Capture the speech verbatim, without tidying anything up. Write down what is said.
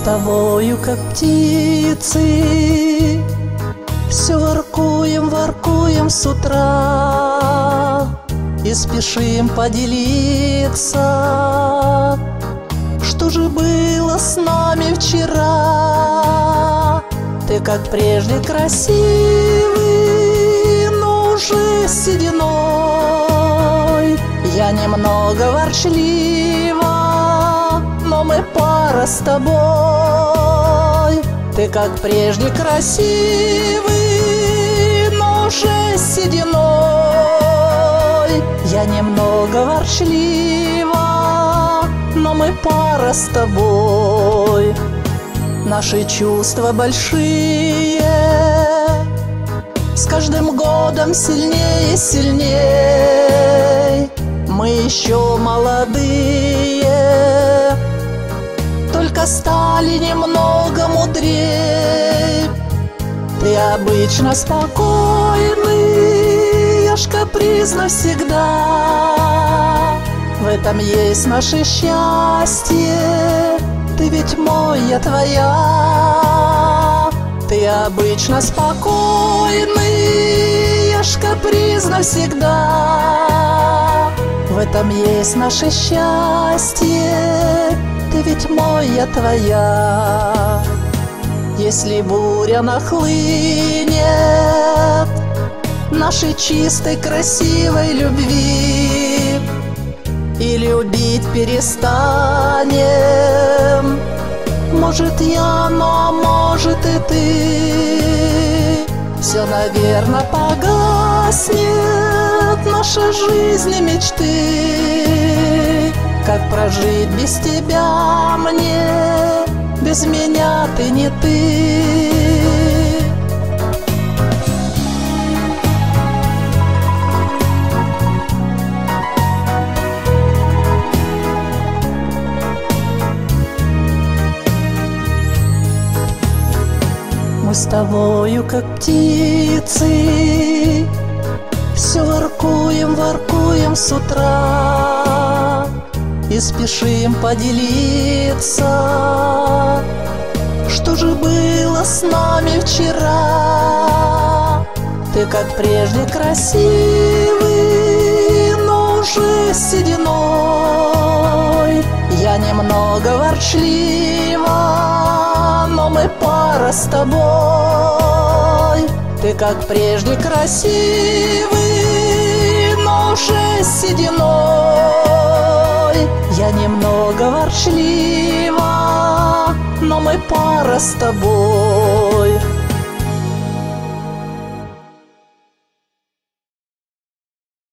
тобою, как птицы, все воркуем, воркуем с утра и спешим поделиться, что же было с нами вчера. Ты, как прежде, красивый, но уже с сединой. Я немного ворчлива, но мы пара с тобой. Ты, как прежде, красивый, но уже с сединой. Я немного ворчлива, но мы пара с тобой. Наши чувства большие, с каждым годом сильнее и сильнее. Мы еще молодые, только стали немного мудрее. Ты обычно спокойный, я ж капризна всегда. В этом есть наше счастье, ты ведь мой, я твоя. Ты обычно спокойный, я ж капризна всегда. В этом есть наше счастье, ты ведь мой, я твоя. Если буря нахлынет нашей чистой, красивой любви, и любить перестанем, может я, но может и ты, все, наверно, погаснет, наша жизнь и мечты. Как прожить без тебя мне, без меня ты не ты. Мы с тобою, как птицы, все воркуем, воркуем с утра и спешим поделиться, что же было с нами вчера. Ты, как прежде, красивый, но уже с сединой. Я немного ворчлива, но мы пара с тобой. Ты, как прежде, красивый, но уже с сединой. Я немного ворчлива, но мы пара с тобой.